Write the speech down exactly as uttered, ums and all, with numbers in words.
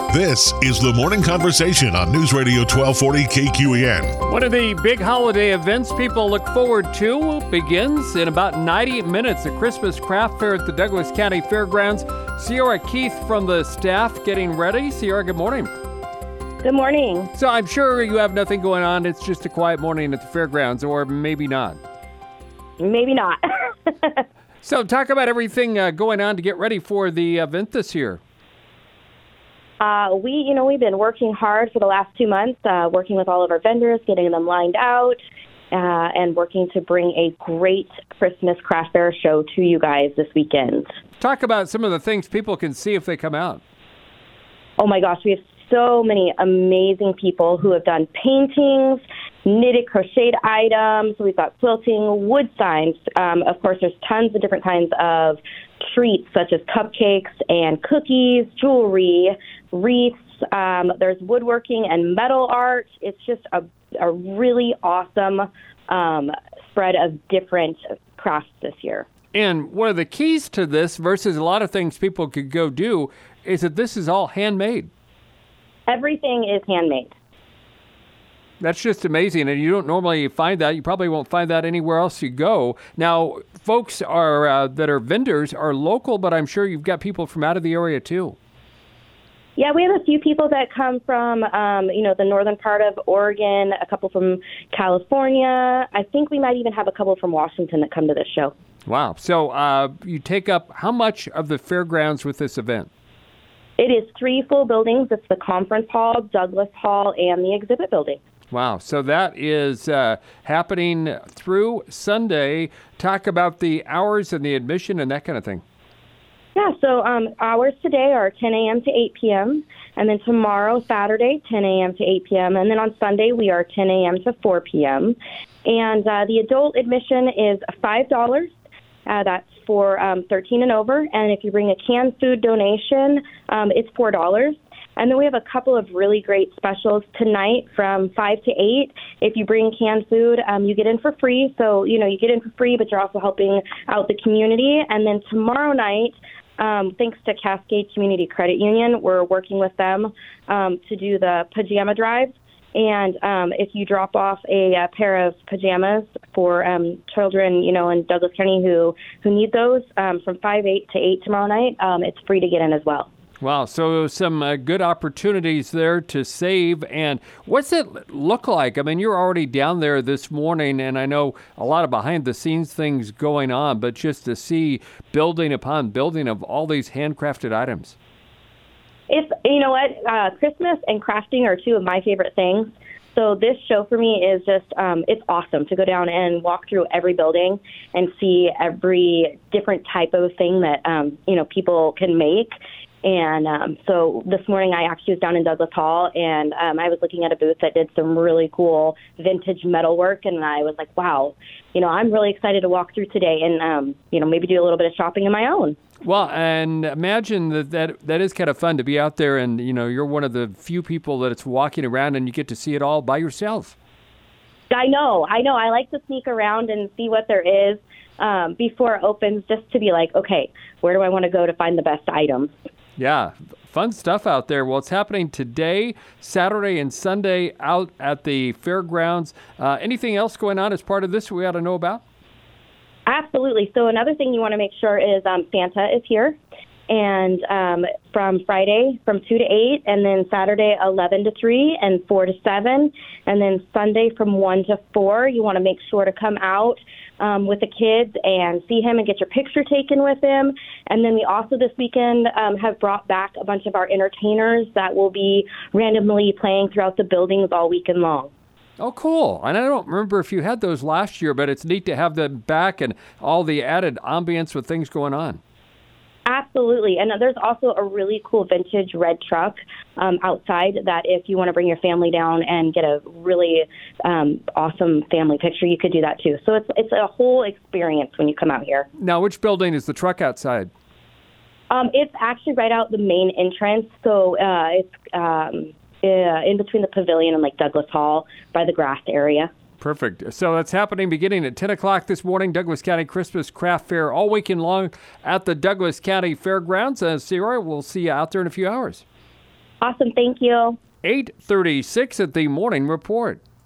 This is the Morning Conversation on News Radio twelve forty K Q E N. One of the big holiday events people look forward to begins in about ninety minutes. The Christmas Craft Fair at the Douglas County Fairgrounds. Sierra Keith from the staff getting ready. Sierra, good morning. Good morning. So I'm sure you have nothing going on. It's just a quiet morning at the fairgrounds, or maybe not. Maybe not. So talk about everything uh, going on to get ready for the event this year. Uh, we, you know, we've been working hard for the last two months, uh, working with all of our vendors, getting them lined out, uh, and working to bring a great Christmas craft fair show to you guys this weekend. Talk about some of the things people can see if they come out. Oh my gosh, we have so many amazing people who have done paintings, knitted, crocheted items. We've got quilting, wood signs. Um, of course, there's tons of different kinds of treats such as cupcakes and cookies, jewelry, wreaths. Um, there's woodworking and metal art. It's just a, a really awesome um, spread of different crafts this year. And one of the keys to this versus a lot of things people could go do is that this is all handmade. Everything is handmade. That's just amazing, and you don't normally find that. You probably won't find that anywhere else you go. Now, folks are uh, that are vendors are local, but I'm sure you've got people from out of the area too. Yeah, we have a few people that come from, um, you know, the northern part of Oregon, a couple from California. I think we might even have a couple from Washington that come to this show. Wow. So uh, you take up how much of the fairgrounds with this event? It is three full buildings. It's the Conference Hall, Douglas Hall, and the Exhibit Building. Wow. So that is uh, happening through Sunday. Talk about the hours and the admission and that kind of thing. Yeah, so um, hours today are ten a.m. to eight p.m., and then tomorrow, Saturday, ten a.m. to eight p.m., and then on Sunday, we are ten a.m. to four p.m. And uh, the adult admission is five dollars. Uh, that's for um, thirteen and over. And if you bring a canned food donation, um, it's four dollars. And then we have a couple of really great specials tonight from five to eight. If you bring canned food, um, you get in for free. So, you know, you get in for free, but you're also helping out the community. And then tomorrow night, um, thanks to Cascade Community Credit Union, we're working with them um, to do the pajama drive. And um, if you drop off a, a pair of pajamas for um, children, you know, in Douglas County who, who need those um, from five, eight to eight tomorrow night, um, it's free to get in as well. Wow. So some uh, good opportunities there to save. And what's it look like? I mean, you're already down there this morning, and I know a lot of behind-the-scenes things going on, but just to see building upon building of all these handcrafted items. It's, you know what, uh, Christmas and crafting are two of my favorite things. So this show for me is just, um, it's awesome to go down and walk through every building and see every different type of thing that, um, you know, people can make. And um, so this morning I actually was down in Douglas Hall, and um, I was looking at a booth that did some really cool vintage metalwork, and I was like, wow, you know, I'm really excited to walk through today and, um, you know, maybe do a little bit of shopping of my own. Well, and imagine that, that that is kind of fun to be out there, and, you know, you're one of the few people that it's walking around and you get to see it all by yourself. I know, I know. I like to sneak around and see what there is um, before it opens, just to be like, okay, where do I want to go to find the best items? Yeah, fun stuff out there. Well, it's happening today, Saturday, and Sunday out at the fairgrounds. Uh, anything else going on as part of this we ought to know about? Absolutely. So another thing you want to make sure is um, Santa is here. And um, from Friday from two to eight, and then Saturday eleven to three and four to seven, and then Sunday from one to four. You want to make sure to come out um, with the kids and see him and get your picture taken with him. And then we also this weekend um, have brought back a bunch of our entertainers that will be randomly playing throughout the buildings all weekend long. Oh, cool. And I don't remember if you had those last year, but it's neat to have them back and all the added ambience with things going on. Absolutely. And there's also a really cool vintage red truck um, outside that if you want to bring your family down and get a really um, awesome family picture, you could do that too. So it's it's a whole experience when you come out here. Now, which building is the truck outside? Um, it's actually right out the main entrance. So uh, it's um, uh, in between the pavilion and like Douglas Hall by the grass area. Perfect. So that's happening beginning at ten o'clock this morning, Douglas County Christmas Craft Fair all weekend long at the Douglas County Fairgrounds. Uh, Sierra, we'll see you out there in a few hours. Awesome. Thank you. eight thirty-six at the Morning Report.